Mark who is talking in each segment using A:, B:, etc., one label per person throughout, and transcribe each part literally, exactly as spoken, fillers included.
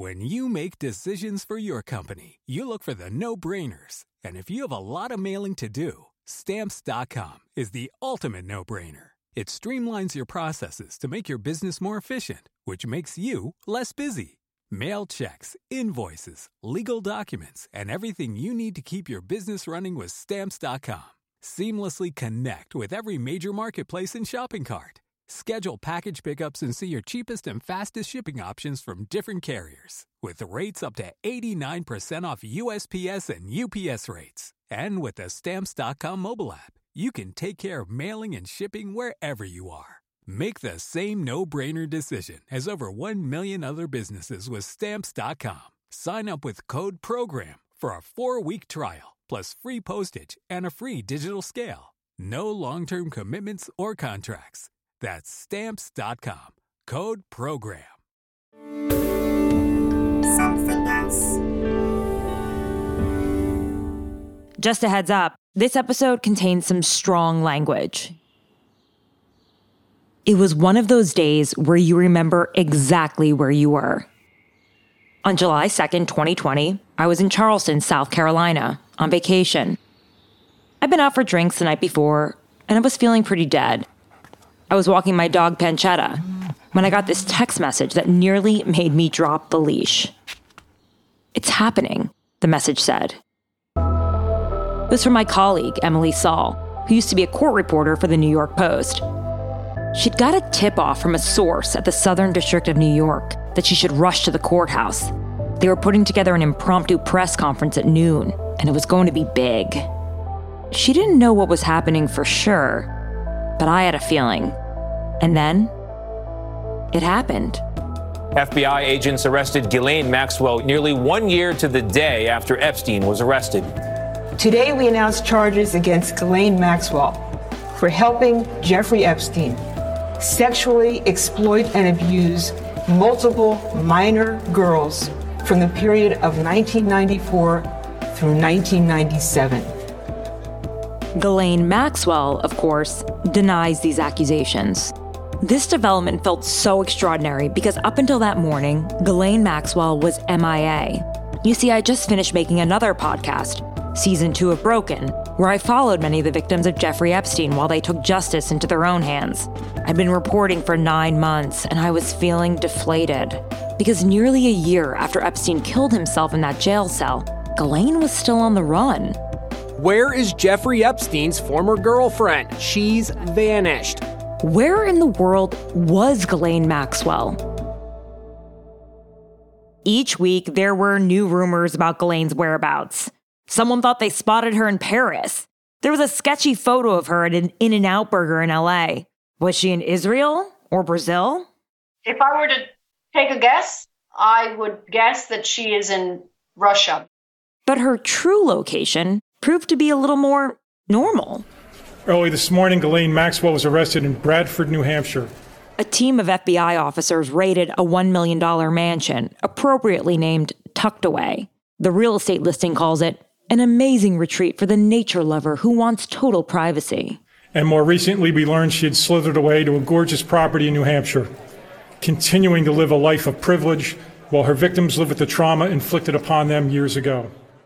A: When you make decisions for your company, you look for the no-brainers. And if you have a lot of mailing to do, Stamps dot com is the ultimate no-brainer. It streamlines your processes to make your business more efficient, which makes you less busy. Mail checks, invoices, legal documents, and everything you need to keep your business running with Stamps dot com. Seamlessly connect with every major marketplace and shopping cart. Schedule package pickups and see your cheapest and fastest shipping options from different carriers. With rates up to eighty-nine percent off U S P S and U P S rates. And with the Stamps dot com mobile app, you can take care of mailing and shipping wherever you are. Make the same no-brainer decision as over one million other businesses with Stamps dot com. Sign up with code PROGRAM for a four-week trial, plus free postage and a free digital scale. No long-term commitments or contracts. That's Stamps dot com. Code PROGRAM.
B: Something else.
C: Just a heads up, this episode contains some strong language. It was one of those days where you remember exactly where you were. On July second, twenty twenty, I was in Charleston, South Carolina, on vacation. I'd been out for drinks the night before, and I was feeling pretty dead. I was walking my dog Pancetta when I got this text message that nearly made me drop the leash. "It's happening," the message said. It was from my colleague, Emily Saul, who used to be a court reporter for the New York Post. She'd got a tip-off from a source at the Southern District of New York that she should rush to the courthouse. They were putting together an impromptu press conference at noon, and it was going to be big. She didn't know what was happening for sure, but I had a feeling. And then, it happened.
D: F B I agents arrested Ghislaine Maxwell nearly one year to the day after Epstein was arrested.
E: Today we announced charges against Ghislaine Maxwell for helping Jeffrey Epstein sexually exploit and abuse multiple minor girls from the period of nineteen ninety-four through nineteen ninety-seven.
C: Ghislaine Maxwell, of course, denies these accusations. This development felt so extraordinary because up until that morning, Ghislaine Maxwell was M I A. You see, I just finished making another podcast, Season two of Broken, where I followed many of the victims of Jeffrey Epstein while they took justice into their own hands. I'd been reporting for nine months, and I was feeling deflated. Because nearly a year after Epstein killed himself in that jail cell, Ghislaine was still on the run.
F: Where is Jeffrey Epstein's former girlfriend? She's vanished.
C: Where in the world was Ghislaine Maxwell? Each week, there were new rumors about Ghislaine's whereabouts. Someone thought they spotted her in Paris. There was a sketchy photo of her at an In-N-Out burger in L A. Was she in Israel or Brazil?
G: If I were to take a guess, I would guess that she is in Russia.
C: But her true location proved to be a little more normal.
H: Early this morning, Ghislaine Maxwell was arrested in Bradford, New Hampshire.
C: A team of F B I officers raided a one million dollars mansion, appropriately named Tucked Away. The real estate listing calls it an amazing retreat for the nature lover who wants total privacy.
H: And more recently, we learned she had slithered away to a gorgeous property in New Hampshire, continuing to live a life of privilege while her victims live with the trauma inflicted upon them years ago.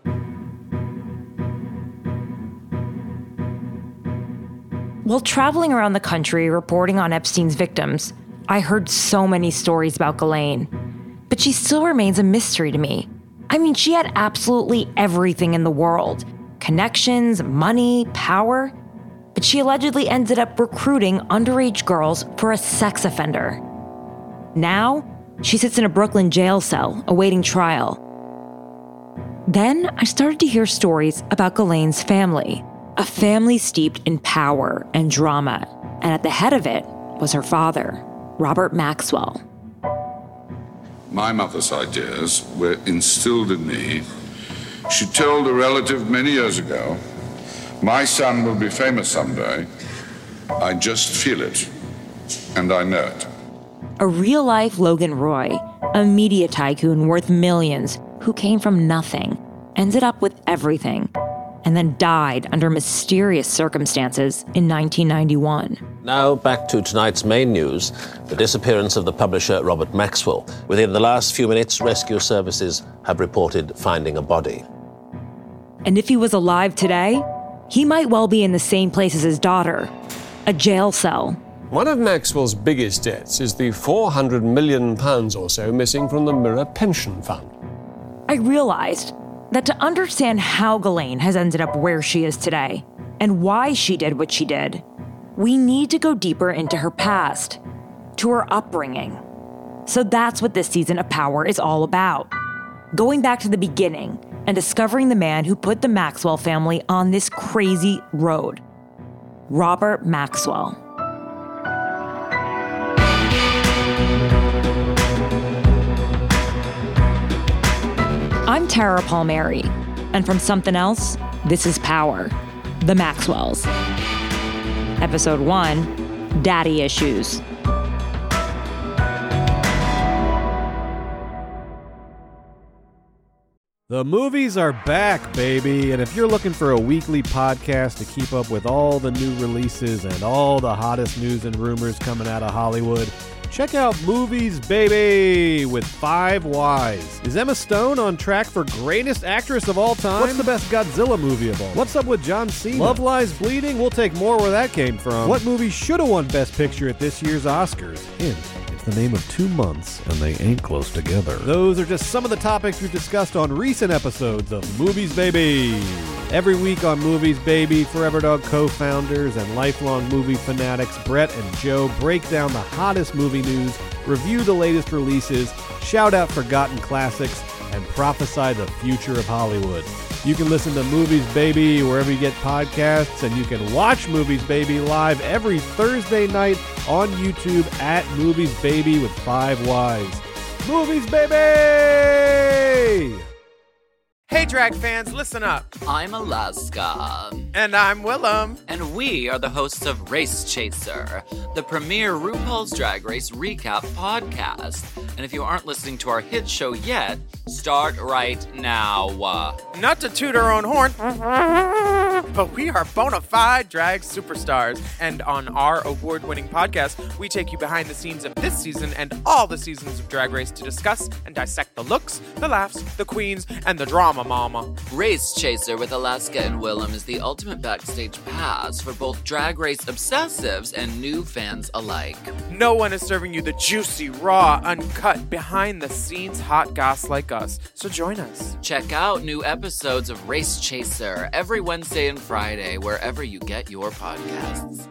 C: While traveling around the country reporting on Epstein's victims, I heard so many stories about Ghislaine. But she still remains a mystery to me. I mean, she had absolutely everything in the world. Connections, money, power. But she allegedly ended up recruiting underage girls for a sex offender. Now, she sits in a Brooklyn jail cell awaiting trial. Then I started to hear stories about Ghislaine's family. A family steeped in power and drama, and at the head of it was her father, Robert Maxwell.
I: My mother's ideas were instilled in me. She told a relative many years ago, "My son will be famous someday. I just feel it, and I know it."
C: A real-life Logan Roy, a media tycoon worth millions who came from nothing, ended up with everything. and then died under mysterious circumstances in nineteen ninety-one.
J: Now back to tonight's main news, the disappearance of the publisher Robert Maxwell. Within the last few minutes, rescue services have reported finding a body.
C: And if he was alive today, he might well be in the same place as his daughter, a jail cell.
K: One of Maxwell's biggest debts is the four hundred million pounds or so missing from the Mirror pension fund.
C: I realized that to understand how Ghislaine has ended up where she is today and why she did what she did, we need to go deeper into her past, to her upbringing. So that's what this season of Power is all about. Going back to the beginning and discovering the man who put the Maxwell family on this crazy road, Robert Maxwell. I'm Tara Palmieri, and from Something Else, this is Power, The Maxwells. Episode one, Daddy Issues.
L: The movies are back, baby, and if you're looking for a weekly podcast to keep up with all the new releases and all the hottest news and rumors coming out of Hollywood, check out Movies Baby with Five Wise. Is Emma Stone on track for greatest actress of all time? What's the best Godzilla movie of all? What's up with John Cena? Love Lies Bleeding? We'll take more where that came from. What movie should have won Best Picture at this year's Oscars? Hint, it's the name of two months, and they ain't close together. Those are just some of the topics we've discussed on recent episodes of Movies Baby. Every week on Movies Baby, Forever Dog co-founders and lifelong movie fanatics Brett and Joe break down the hottest movie news, review the latest releases, shout out forgotten classics, and prophesy the future of Hollywood. You can listen to Movies Baby wherever you get podcasts, and you can watch Movies Baby live every Thursday night on YouTube at Movies Baby with Five Wise. Movies Baby!
M: Hey, drag fans, listen up.
N: I'm Alaska.
M: And I'm Willem.
N: And we are the hosts of Race Chaser, the premier RuPaul's Drag Race recap podcast. And if you aren't listening to our hit show yet, start right now.
M: Not to toot our own horn, but we are bona fide drag superstars. And on our award-winning podcast, we take you behind the scenes of this season and all the seasons of Drag Race to discuss and dissect the looks, the laughs, the queens, and the drama. Mama.
N: Race Chaser with Alaska and Willem is the ultimate backstage pass for both Drag Race obsessives and new fans alike.
M: No one is serving you the juicy, raw, uncut, behind-the-scenes hot goss like us, so join us.
N: Check out new episodes of Race Chaser every Wednesday and Friday, wherever you get your podcasts.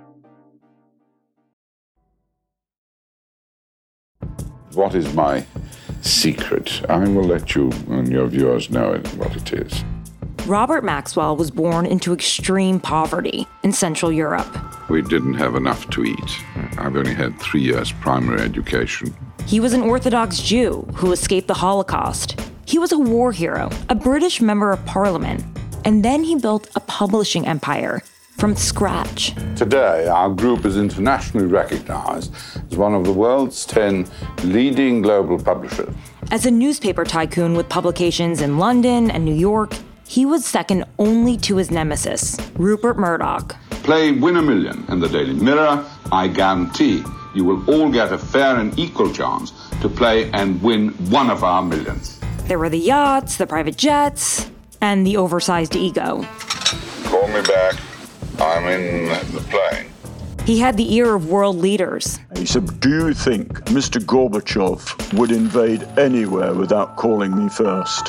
I: What is my secret? I will let you and your viewers know it, what it is.
C: Robert Maxwell was born into extreme poverty in Central Europe.
I: We didn't have enough to eat. I've only had three years primary education.
C: He was an Orthodox Jew who escaped the Holocaust. He was a war hero, a British member of parliament, and then he built a publishing empire from scratch.
I: Today, our group is internationally recognized as one of the world's ten leading global publishers.
C: As a newspaper tycoon with publications in London and New York, he was second only to his nemesis, Rupert Murdoch.
I: Play Win a Million in the Daily Mirror. I guarantee you will all get a fair and equal chance to play and win one of our millions.
C: There were the yachts, the private jets, and the oversized ego.
I: Call me back. I'm in the plane.
C: He had the ear of world leaders.
O: He said, do you think Mister Gorbachev would invade anywhere without calling me first?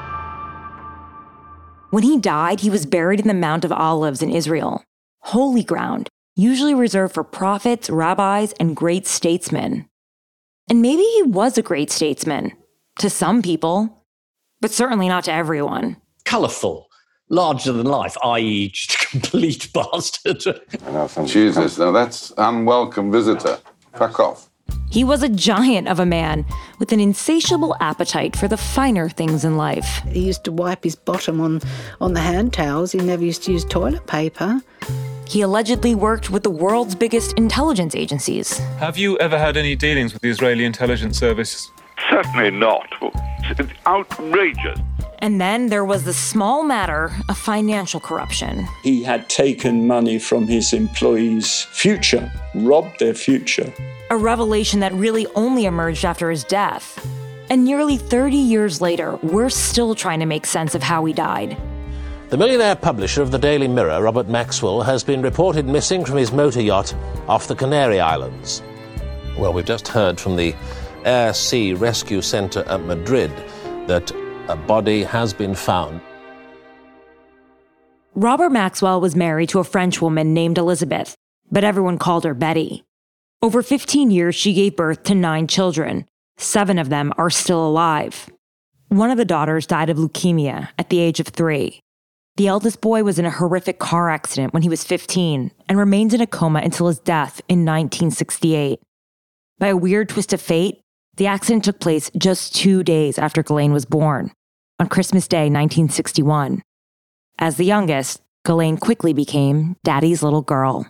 C: When he died, he was buried in the Mount of Olives in Israel, holy ground, usually reserved for prophets, rabbis, and great statesmen. And maybe he was a great statesman, to some people, but certainly not to everyone.
P: Colourful. Larger than life, that is just a complete bastard.
I: Jesus, now that's unwelcome visitor. Fuck off.
C: He was a giant of a man with an insatiable appetite for the finer things in life.
Q: He used to wipe his bottom on, on the hand towels. He never used to use toilet paper.
C: He allegedly worked with the world's biggest intelligence agencies.
R: Have you ever had any dealings with the Israeli intelligence service?
S: Certainly not. It's outrageous.
C: And then there was the small matter of financial corruption.
O: He had taken money from his employees' future, robbed their future.
C: A revelation that really only emerged after his death. And nearly thirty years later, we're still trying to make sense of how he died.
J: The millionaire publisher of the Daily Mirror, Robert Maxwell, has been reported missing from his motor yacht off the Canary Islands. Well, we've just heard from the Air Sea Rescue Centre at Madrid that a body has been found.
C: Robert Maxwell was married to a French woman named Elizabeth, but everyone called her Betty. Over fifteen years, she gave birth to nine children. Seven of them are still alive. One of the daughters died of leukemia at the age of three. The eldest boy was in a horrific car accident when he was fifteen and remained in a coma until his death in nineteen sixty-eight. By a weird twist of fate, the accident took place just two days after Ghislaine was born, on Christmas Day, nineteen sixty-one. As the youngest, Ghislaine quickly became Daddy's little girl.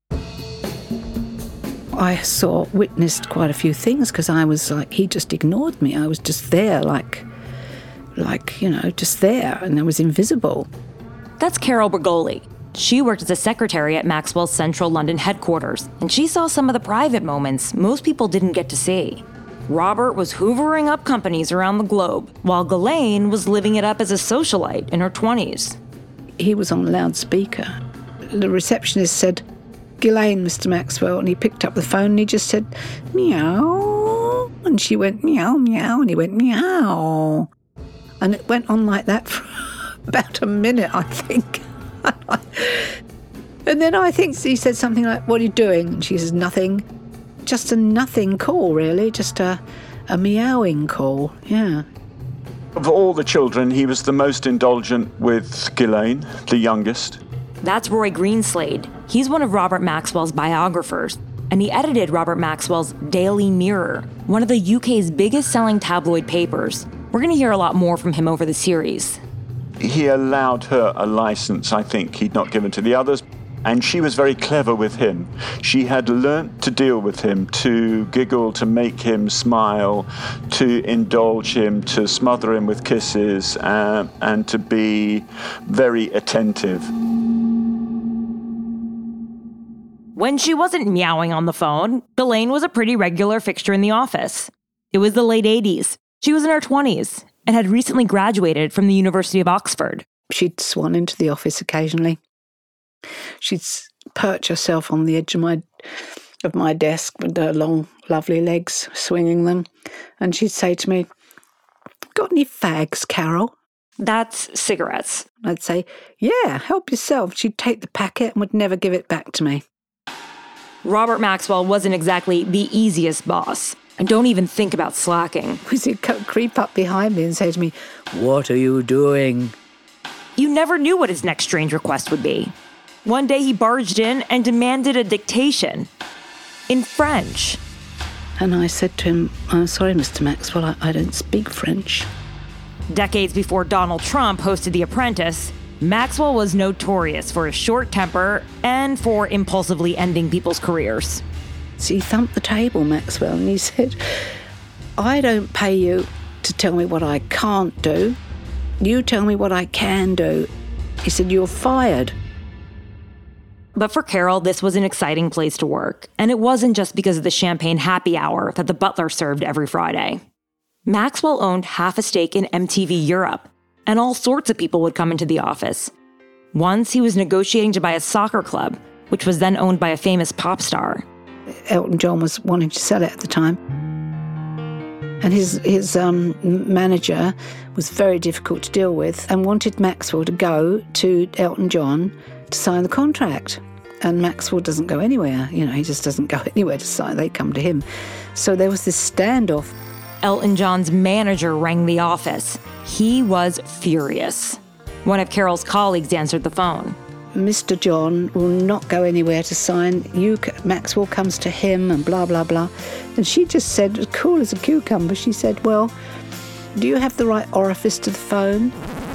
Q: I saw, witnessed quite a few things because I was like, he just ignored me. I was just there, like, like, you know, just there, and I was invisible.
C: That's Carol Bergoli. She worked as a secretary at Maxwell's central London headquarters, and she saw some of the private moments most people didn't get to see. Robert was hoovering up companies around the globe, while Ghislaine was living it up as a socialite in her twenties.
Q: He was on loudspeaker. The receptionist said, "Ghislaine, Mister Maxwell," and he picked up the phone and he just said, "Meow," and she went, "Meow, meow," and he went, "Meow." And it went on like that for about a minute, I think. And then I think he said something like, "What are you doing?" And she says, "Nothing." Just a nothing call, really. Just a, a meowing call, yeah.
O: Of all the children, he was the most indulgent with Ghislaine, the youngest.
C: That's Roy Greenslade. He's one of Robert Maxwell's biographers, and he edited Robert Maxwell's Daily Mirror, one of the U K's biggest selling tabloid papers. We're going to hear a lot more from him over the series.
O: He allowed her a license, I think, he'd not given to the others. And she was very clever with him. She had learnt to deal with him, to giggle, to make him smile, to indulge him, to smother him with kisses, uh, and to be very attentive.
C: When she wasn't meowing on the phone, Ghislaine was a pretty regular fixture in the office. It was the late eighties. She was in her twenties and had recently graduated from the University of Oxford.
Q: She'd swan into the office occasionally. She'd perch herself on the edge of my of my desk with her long, lovely legs, swinging them. And she'd say to me, "Got any fags, Carol?"
C: That's cigarettes.
Q: I'd say, "Yeah, help yourself." She'd take the packet and would never give it back to me.
C: Robert Maxwell wasn't exactly the easiest boss. And don't even think about slacking.
Q: He'd creep up behind me and say to me, "What are you doing?"
C: You never knew what his next strange request would be. One day he barged in and demanded a dictation in French.
Q: And I said to him, "I'm sorry, Mister Maxwell, I, I don't speak French."
C: Decades before Donald Trump hosted The Apprentice, Maxwell was notorious for his short temper and for impulsively ending people's careers.
Q: So he thumped the table, Maxwell, and he said, "I don't pay you to tell me what I can't do. You tell me what I can do." He said, "You're fired."
C: But for Carol, this was an exciting place to work. And it wasn't just because of the champagne happy hour that the butler served every Friday. Maxwell owned half a stake in M T V Europe, and all sorts of people would come into the office. Once he was negotiating to buy a soccer club, which was then owned by a famous pop star.
Q: Elton John was wanting to sell it at the time. And his, his um, manager was very difficult to deal with and wanted Maxwell to go to Elton John to sign the contract. And Maxwell doesn't go anywhere. You know, he just doesn't go anywhere to sign. They come to him. So there was this standoff.
C: Elton John's manager rang the office. He was furious. One of Carol's colleagues answered the phone.
Q: "Mister John will not go anywhere to sign. You, Maxwell comes to him and blah, blah, blah." And she just said, as cool as a cucumber, she said, "Well, do you have the right orifice to the phone?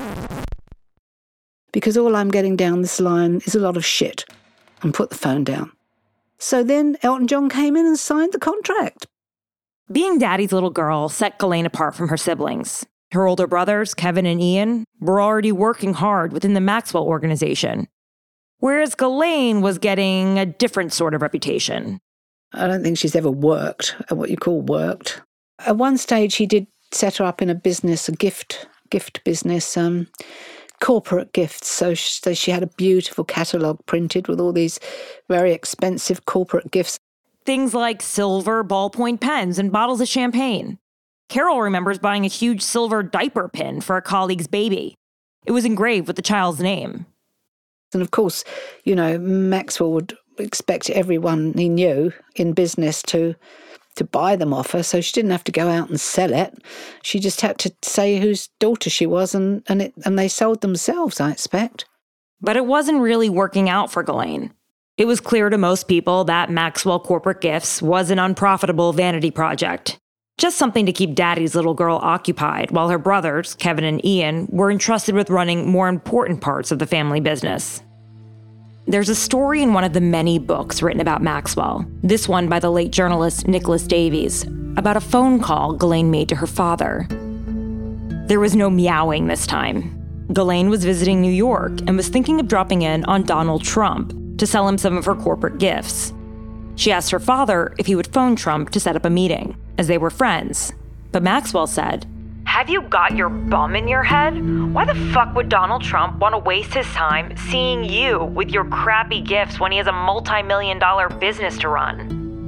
Q: Because all I'm getting down this line is a lot of shit." And put the phone down. So then Elton John came in and signed the contract.
C: Being Daddy's little girl set Ghislaine apart from her siblings. Her older brothers, Kevin and Ian, were already working hard within the Maxwell organization, whereas Ghislaine was getting a different sort of reputation.
Q: I don't think she's ever worked, at what you call worked. At one stage, he did set her up in a business, a gift gift business, um, corporate gifts. So she, so she had a beautiful catalogue printed with all these very expensive corporate gifts.
C: Things like silver ballpoint pens and bottles of champagne. Carol remembers buying a huge silver diaper pin for a colleague's baby. It was engraved with the child's name.
Q: And of course, you know, Maxwell would expect everyone he knew in business to to buy them off her, so she didn't have to go out and sell it. She just had to say whose daughter she was, and and, it, and they sold themselves, I expect.
C: But it wasn't really working out for Ghislaine. It was clear to most people that Maxwell Corporate Gifts was an unprofitable vanity project. Just something to keep Daddy's little girl occupied, while her brothers, Kevin and Ian, were entrusted with running more important parts of the family business. There's a story in one of the many books written about Maxwell, this one by the late journalist Nicholas Davies, about a phone call Ghislaine made to her father. There was no meowing this time. Ghislaine was visiting New York and was thinking of dropping in on Donald Trump to sell him some of her corporate gifts. She asked her father if he would phone Trump to set up a meeting, as they were friends. But Maxwell said, "Have you got your bum in your head? Why the fuck would Donald Trump want to waste his time seeing you with your crappy gifts when he has a multi-million dollar business to run?"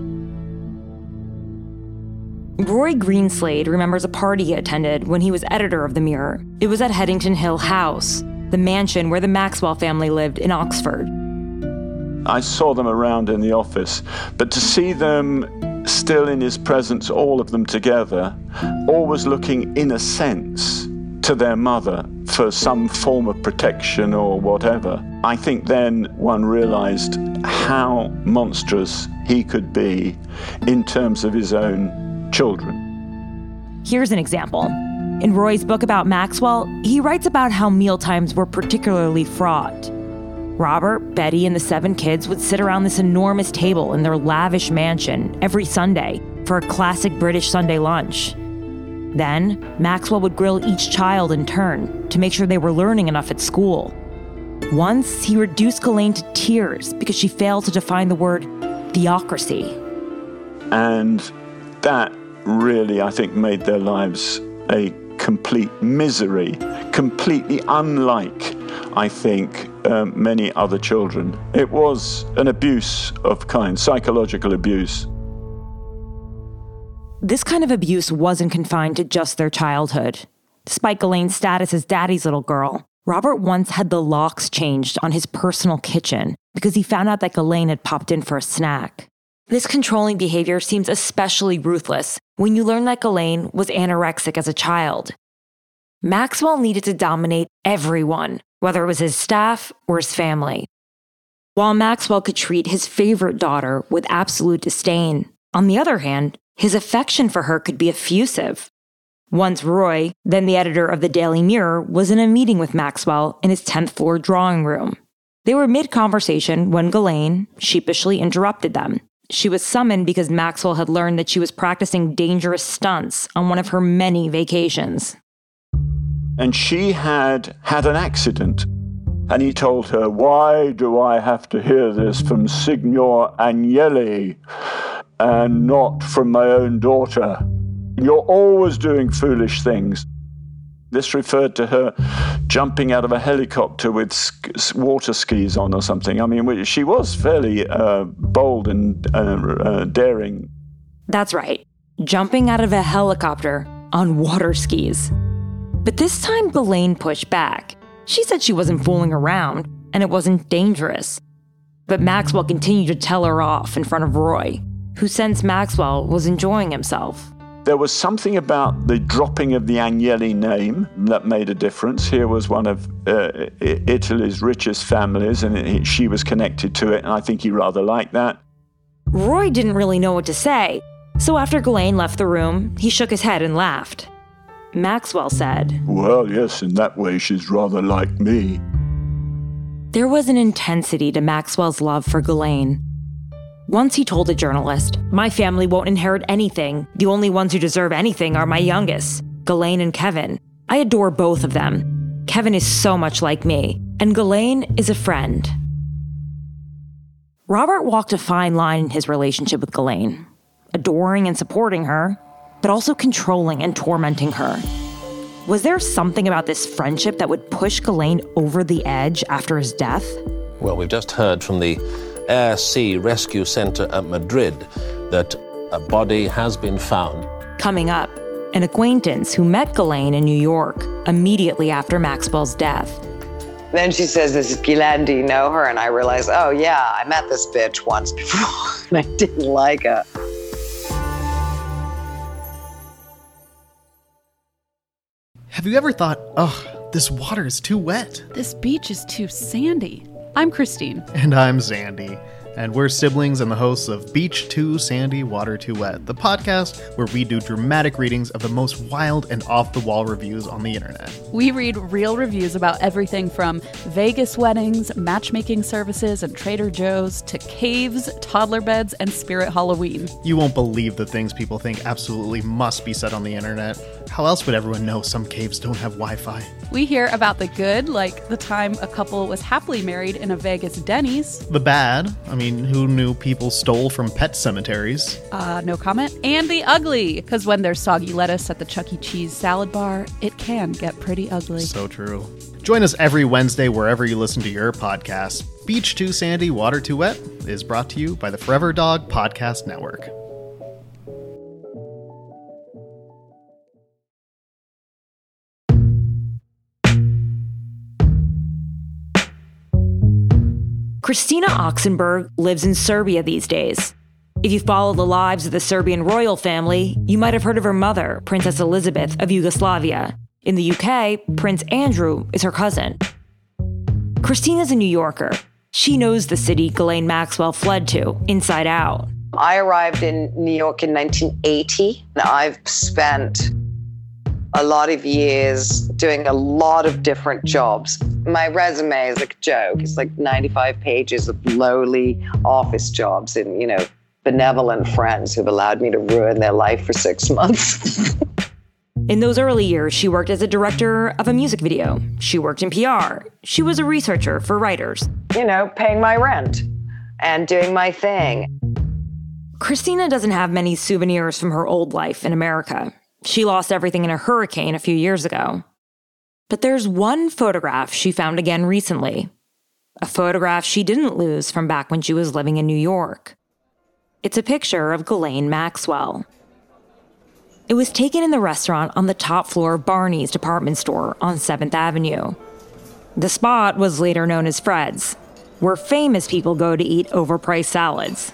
C: Roy Greenslade remembers a party he attended when he was editor of The Mirror. It was at Headington Hill House, the mansion where the Maxwell family lived in Oxford.
O: I saw them around in the office, but to see them still in his presence, all of them together, always looking, in a sense, to their mother for some form of protection or whatever, I think then one realized how monstrous he could be in terms of his own children.
C: Here's an example. In Roy's book about Maxwell, he writes about how mealtimes were particularly fraught. Robert, Betty, and the seven kids would sit around this enormous table in their lavish mansion every Sunday for a classic British Sunday lunch. Then, Maxwell would grill each child in turn to make sure they were learning enough at school. Once, he reduced Ghislaine to tears because she failed to define the word theocracy.
O: And that really, I think, made their lives a complete misery, completely unlike, I think, um, many other children. It was an abuse of kind, psychological abuse.
C: This kind of abuse wasn't confined to just their childhood. Despite Ghislaine's status as Daddy's little girl, Robert once had the locks changed on his personal kitchen because he found out that Ghislaine had popped in for a snack. This controlling behavior seems especially ruthless when you learn that Ghislaine was anorexic as a child. Maxwell needed to dominate everyone, whether it was his staff or his family. While Maxwell could treat his favorite daughter with absolute disdain, on the other hand, his affection for her could be effusive. Once Roy, then the editor of the Daily Mirror, was in a meeting with Maxwell in his tenth floor drawing room. They were mid-conversation when Ghislaine sheepishly interrupted them. She was summoned because Maxwell had learned that she was practicing dangerous stunts on one of her many vacations.
O: And she had had an accident. And he told her, "Why do I have to hear this from Signor Agnelli and not from my own daughter? You're always doing foolish things." This referred to her jumping out of a helicopter with sk- water skis on or something. I mean, she was fairly uh, bold and uh, uh, daring.
C: That's right, jumping out of a helicopter on water skis. But this time, Ghislaine pushed back. She said she wasn't fooling around, and it wasn't dangerous. But Maxwell continued to tell her off in front of Roy, who sensed Maxwell was enjoying himself.
O: There was something about the dropping of the Agnelli name that made a difference. Here was one of uh, Italy's richest families, and it, she was connected to it, and I think he rather liked that.
C: Roy didn't really know what to say, so after Ghislaine left the room, he shook his head and laughed. Maxwell said,
O: "Well, yes, in that way she's rather like me."
C: There was an intensity to Maxwell's love for Ghislaine. Once he told a journalist, "My family won't inherit anything. The only ones who deserve anything are my youngest, Ghislaine and Kevin. I adore both of them. Kevin is so much like me, and Ghislaine is a friend. Robert walked a fine line in his relationship with Ghislaine, adoring and supporting her, but also controlling and tormenting her. Was there something about this friendship that would push Ghislaine over the edge after his death?
J: Well, we've just heard from the Air Sea Rescue Center at Madrid that a body has been found.
C: Coming up, an acquaintance who met Ghislaine in New York immediately after Maxwell's death.
R: Then she says, "This is Ghislaine, do you know her?" And I realize, oh yeah, I met this bitch once before and I didn't like her.
S: Have you ever thought, oh, this water is too wet?
T: This beach is too sandy. I'm Christine.
S: And I'm Zandy. And we're siblings and the hosts of Beach Too Sandy, Water Too Wet, the podcast where we do dramatic readings of the most wild and off-the-wall reviews on the internet.
T: We read real reviews about everything from Vegas weddings, matchmaking services, and Trader Joe's to caves, toddler beds, and Spirit Halloween.
S: You won't believe the things people think absolutely must be said on the internet. How else would everyone know some caves don't have Wi-Fi?
T: We hear about the good, like the time a couple was happily married in a Vegas Denny's.
S: The bad, I mean, who knew people stole from pet cemeteries?
T: Uh, no comment. And the ugly, because when there's soggy lettuce at the Chuck E. Cheese salad bar, it can get pretty ugly.
S: So true. Join us every Wednesday wherever you listen to your podcasts. Beach Too Sandy, Water Too Wet is brought to you by the Forever Dog Podcast Network.
C: Christina Oxenberg lives in Serbia these days. If you follow the lives of the Serbian royal family, you might have heard of her mother, Princess Elizabeth of Yugoslavia. In the U K, Prince Andrew is her cousin. Christina's a New Yorker. She knows the city Ghislaine Maxwell fled to, inside out.
R: I arrived in New York in nineteen eighty. I've spent a lot of years doing a lot of different jobs. My resume is like a joke. It's like ninety-five pages of lowly office jobs and, you know, benevolent friends who've allowed me to ruin their life for six months.
C: In those early years, she worked as a director of a music video. She worked in P R. She was a researcher for writers.
R: You know, paying my rent and doing my thing.
C: Christina doesn't have many souvenirs from her old life in America. She lost everything in a hurricane a few years ago. But there's one photograph she found again recently. A photograph she didn't lose from back when she was living in New York. It's a picture of Ghislaine Maxwell. It was taken in the restaurant on the top floor of Barney's department store on seventh Avenue. The spot was later known as Fred's, where famous people go to eat overpriced salads.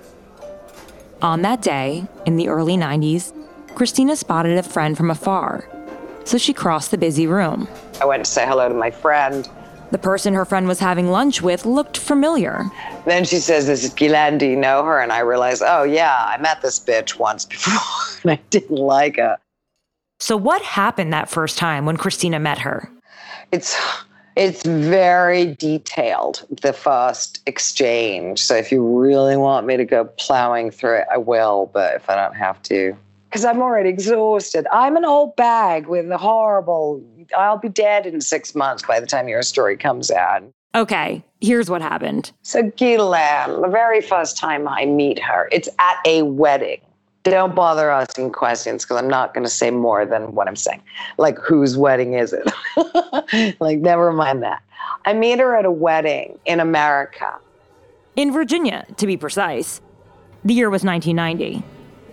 C: On that day, in the early nineties, Christina spotted a friend from afar, so she crossed the busy room.
R: I went to say hello to my friend.
C: The person her friend was having lunch with looked familiar.
R: Then she says, "This is Ghislaine, do you know her?" And I realized, oh yeah, I met this bitch once before and I didn't like her.
C: So what happened that first time when Christina met her?
R: It's it's very detailed, the first exchange. So if you really want me to go plowing through it, I will, but if I don't have to. Because I'm already exhausted. I'm an old bag with a horrible, I'll be dead in six months by the time your story comes out.
C: Okay, here's what happened.
R: So Ghislaine, the very first time I meet her, it's at a wedding. Don't bother asking questions because I'm not going to say more than what I'm saying. Like, whose wedding is it? Like, never mind that. I meet her at a wedding in America.
C: In Virginia, to be precise. The year was nineteen ninety.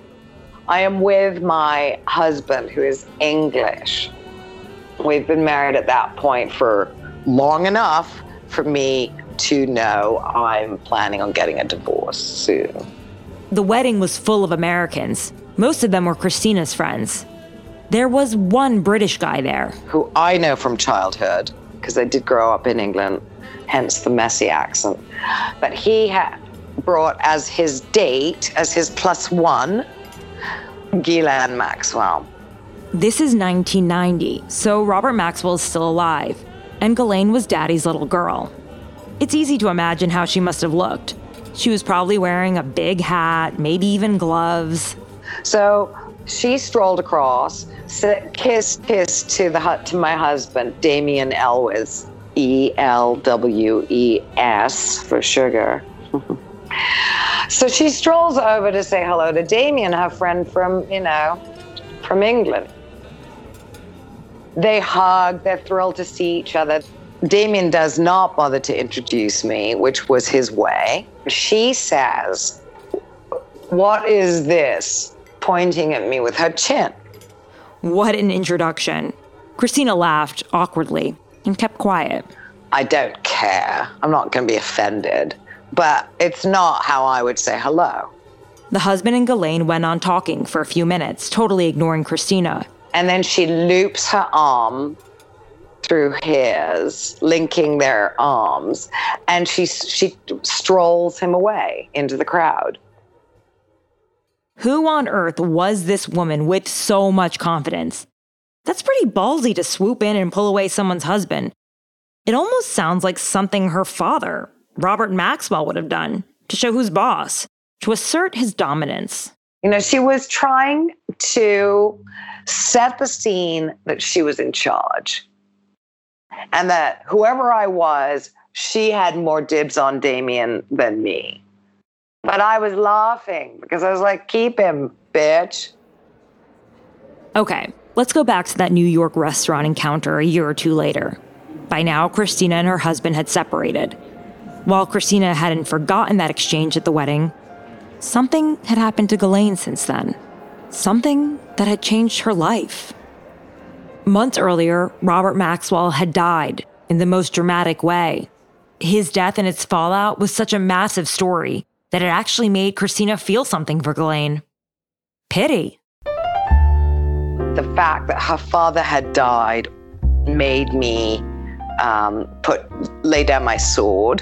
R: I am with my husband, who is English. We've been married at that point for long enough for me to know I'm planning on getting a divorce soon.
C: The wedding was full of Americans. Most of them were Christina's friends. There was one British guy there.
R: Who I know from childhood, because I did grow up in England, hence the messy accent. But he had brought as his date, as his plus one, Ghislaine Maxwell.
C: This is nineteen ninety, so Robert Maxwell is still alive, and Ghislaine was Daddy's little girl. It's easy to imagine how she must have looked. She was probably wearing a big hat, maybe even gloves.
R: So she strolled across, So kiss, kiss to the to my husband, Damien Elwes, E L W E S for sugar. So she strolls over to say hello to Damien, her friend from, you know, from England. They hug, they're thrilled to see each other. Damien does not bother to introduce me, which was his way. She says, "What is this?" pointing at me with her chin.
C: What an introduction. Christina laughed awkwardly and kept quiet.
R: I don't care. I'm not going to be offended. But it's not how I would say hello.
C: The husband and Ghislaine went on talking for a few minutes, totally ignoring Christina.
R: And then she loops her arm through his, linking their arms, and she she strolls him away into the crowd.
C: Who on earth was this woman with so much confidence? That's pretty ballsy to swoop in and pull away someone's husband. It almost sounds like something her father, Robert Maxwell, would have done to show who's boss, to assert his dominance.
R: You know, she was trying to set the scene that she was in charge and that whoever I was, she had more dibs on Damien than me. But I was laughing because I was like, keep him, bitch.
C: Okay, let's go back to that New York restaurant encounter a year or two later. By now, Christina and her husband had separated. While Christina hadn't forgotten that exchange at the wedding, something had happened to Ghislaine since then. Something that had changed her life. Months earlier, Robert Maxwell had died in the most dramatic way. His death and its fallout was such a massive story that it actually made Christina feel something for Ghislaine. Pity.
R: The fact that her father had died made me um, put lay down my sword,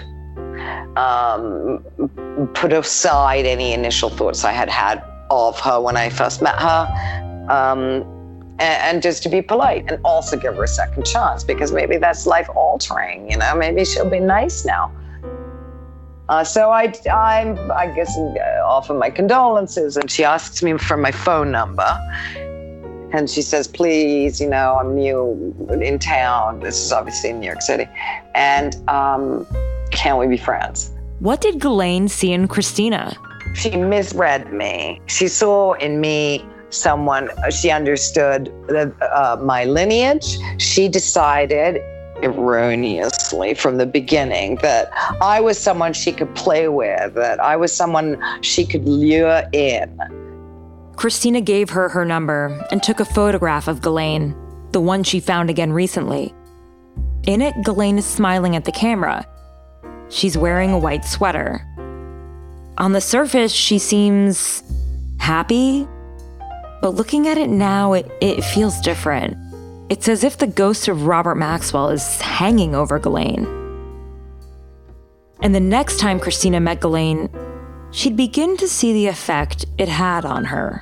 R: um, put aside any initial thoughts I had had of her when I first met her, um, and, and just to be polite and also give her a second chance because maybe that's life altering, you know, maybe she'll be nice now. Uh, so I, I, I guess, uh, offer my condolences, and she asks me for my phone number. And she says, please, you know, I'm new in town. This is obviously in New York City. And um, can we be friends?
C: What did Ghislaine see in Christina?
R: She misread me. She saw in me someone, she understood the, uh, my lineage. She decided erroneously from the beginning that I was someone she could play with, that I was someone she could lure in.
C: Christina gave her her number and took a photograph of Ghislaine, the one she found again recently. In it, Ghislaine is smiling at the camera. She's wearing a white sweater. On the surface, she seems happy, but looking at it now, it, it feels different. It's as if the ghost of Robert Maxwell is hanging over Ghislaine. And the next time Christina met Ghislaine, she'd begin to see the effect it had on her.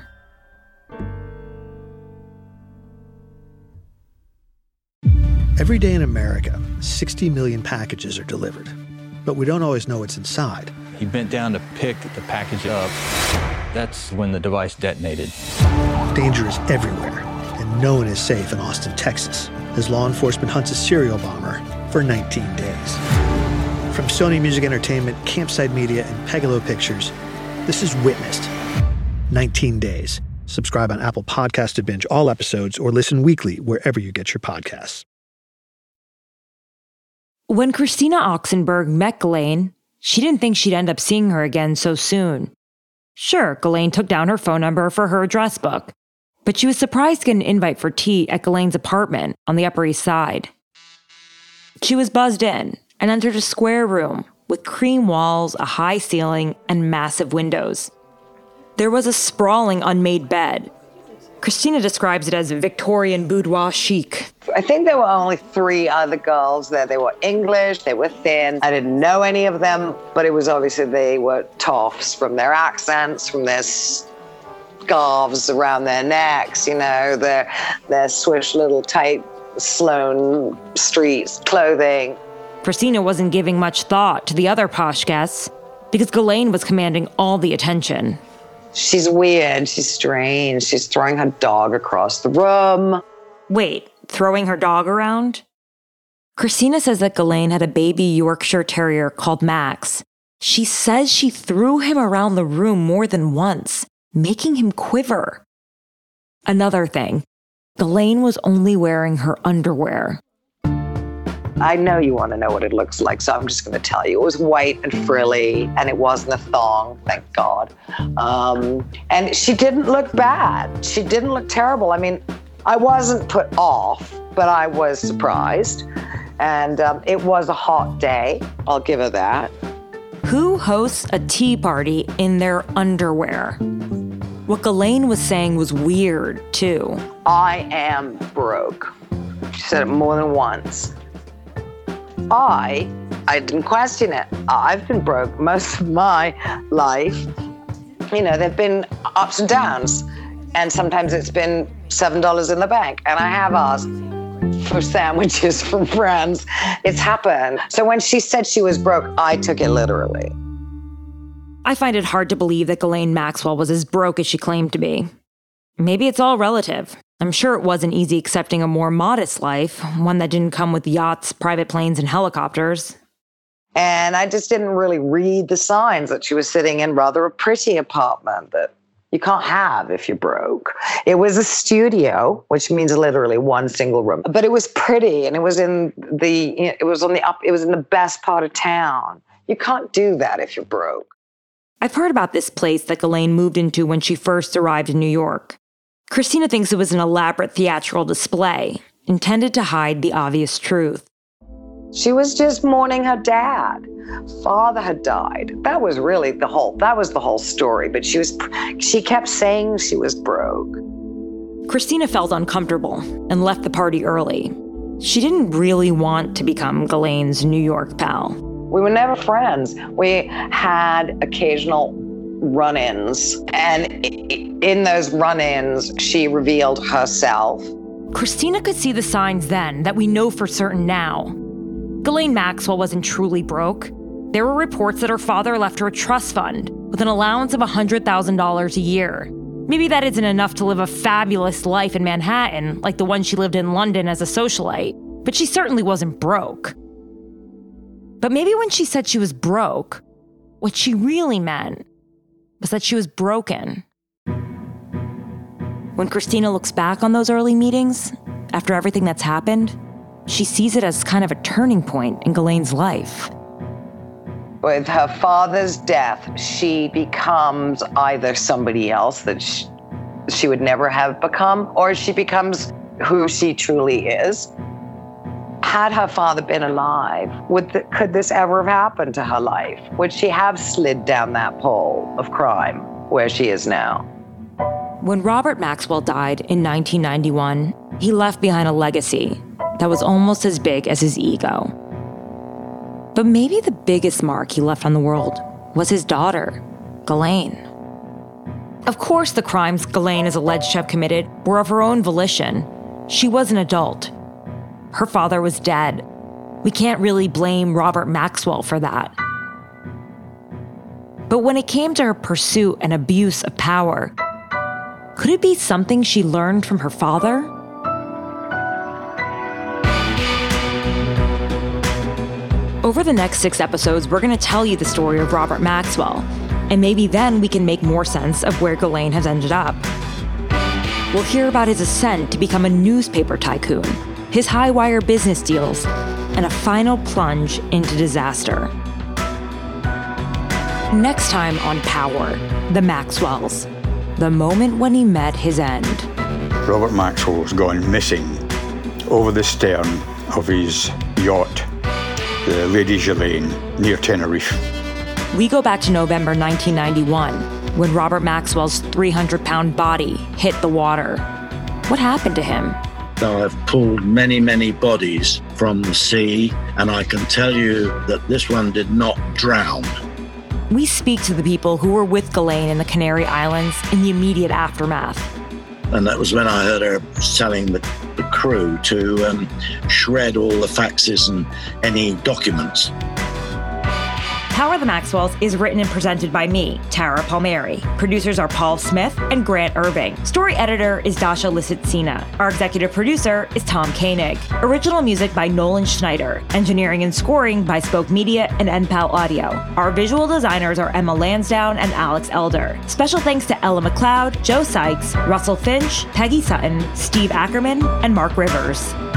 U: Every day in America, sixty million packages are delivered, but we don't always know what's inside.
V: He bent down to pick the package up. That's when the device detonated.
U: Danger is everywhere, and no one is safe in Austin, Texas, as law enforcement hunts a serial bomber for nineteen days. From Sony Music Entertainment, Campside Media, and Pegalo Pictures, this is Witnessed. nineteen days. Subscribe on Apple Podcasts to binge all episodes or listen weekly wherever you get your podcasts.
C: When Christina Oxenberg met Ghislaine, she didn't think she'd end up seeing her again so soon. Sure, Ghislaine took down her phone number for her address book, but she was surprised to get an invite for tea at Ghislaine's apartment on the Upper East Side. She was buzzed in and entered a square room with cream walls, a high ceiling, and massive windows. There was a sprawling unmade bed. Christina describes it as Victorian boudoir chic.
R: I think there were only three other girls there. They were English, they were thin. I didn't know any of them, but it was obviously they were toffs from their accents, from their scarves around their necks, you know, their, their swish little tight Sloane Street clothing.
C: Christina wasn't giving much thought to the other posh guests because Ghislaine was commanding all the attention.
R: She's weird. She's strange. She's throwing her dog across the room.
C: Wait, throwing her dog around? Christina says that Ghislaine had a baby Yorkshire Terrier called Max. She says she threw him around the room more than once, making him quiver. Another thing, Ghislaine was only wearing her underwear.
R: I know you want to know what it looks like, so I'm just going to tell you. It was white and frilly, and it wasn't a thong, thank God. Um, and she didn't look bad. She didn't look terrible. I mean, I wasn't put off, but I was surprised. And um, it was a hot day. I'll give her that.
C: Who hosts a tea party in their underwear? What Ghislaine was saying was weird, too.
R: I am broke. She said it more than once. I, I didn't question it. I've been broke most of my life. You know, there've been ups and downs. And sometimes it's been seven dollars in the bank. And I have asked for sandwiches from friends. It's happened. So when she said she was broke, I took it literally.
C: I find it hard to believe that Ghislaine Maxwell was as broke as she claimed to be. Maybe it's all relative. I'm sure it wasn't easy accepting a more modest life, one that didn't come with yachts, private planes, and helicopters.
R: And I just didn't really read the signs that she was sitting in rather a pretty apartment that you can't have if you're broke. It was a studio, which means literally one single room, but it was pretty, and it was in the, it was on the up, it was in the best part of town. You can't do that if you're broke.
C: I've heard about this place that Ghislaine moved into when she first arrived in New York. Christina thinks it was an elaborate theatrical display, intended to hide the obvious truth.
R: She was just mourning her dad. Father had died. That was really the whole, that was the whole story. But she was, she kept saying she was broke.
C: Christina felt uncomfortable and left the party early. She didn't really want to become Ghislaine's New York pal.
R: We were never friends. We had occasional run-ins. And in those run-ins, she revealed herself.
C: Christina could see the signs then that we know for certain now. Ghislaine Maxwell wasn't truly broke. There were reports that her father left her a trust fund with an allowance of one hundred thousand dollars a year. Maybe that isn't enough to live a fabulous life in Manhattan, like the one she lived in London as a socialite, but she certainly wasn't broke. But maybe when she said she was broke, what she really meant was that she was broken. When Christina looks back on those early meetings, after everything that's happened, she sees it as kind of a turning point in Ghislaine's life.
R: With her father's death, she becomes either somebody else that she, she would never have become, or she becomes who she truly is. Had her father been alive, would th- could this ever have happened to her life? Would she have slid down that pole of crime where she is now?
C: When Robert Maxwell died in nineteen ninety-one, he left behind a legacy that was almost as big as his ego. But maybe the biggest mark he left on the world was his daughter, Ghislaine. Of course, the crimes Ghislaine is alleged to have committed were of her own volition. She was an adult. Her father was dead. We can't really blame Robert Maxwell for that. But when it came to her pursuit and abuse of power, could it be something she learned from her father? Over the next six episodes, we're going to tell you the story of Robert Maxwell, and maybe then we can make more sense of where Ghislaine has ended up. We'll hear about his ascent to become a newspaper tycoon, his high-wire business deals, and a final plunge into disaster. Next time on Power, the Maxwells, the moment when he met his end.
A: Robert Maxwell was gone missing over the stern of his yacht, the Lady Ghislaine, near Tenerife.
C: We go back to November nineteen ninety-one, when Robert Maxwell's three hundred pound body hit the water. What happened to him?
B: I've pulled many, many bodies from the sea, and I can tell you that this one did not drown.
C: We speak to the people who were with Ghislaine in the Canary Islands in the immediate aftermath.
B: And that was when I heard her telling the, the crew to um, shred all the faxes and any documents.
C: Power the Maxwells is written and presented by me, Tara Palmieri. Producers are Paul Smith and Grant Irving. Story editor is Dasha Lisitsina. Our executive producer is Tom Koenig. Original music by Nolan Schneider. Engineering and scoring by Spoke Media and N P A L Audio. Our visual designers are Emma Lansdowne and Alex Elder. Special thanks to Ella McLeod, Joe Sykes, Russell Finch, Peggy Sutton, Steve Ackerman, and Mark Rivers.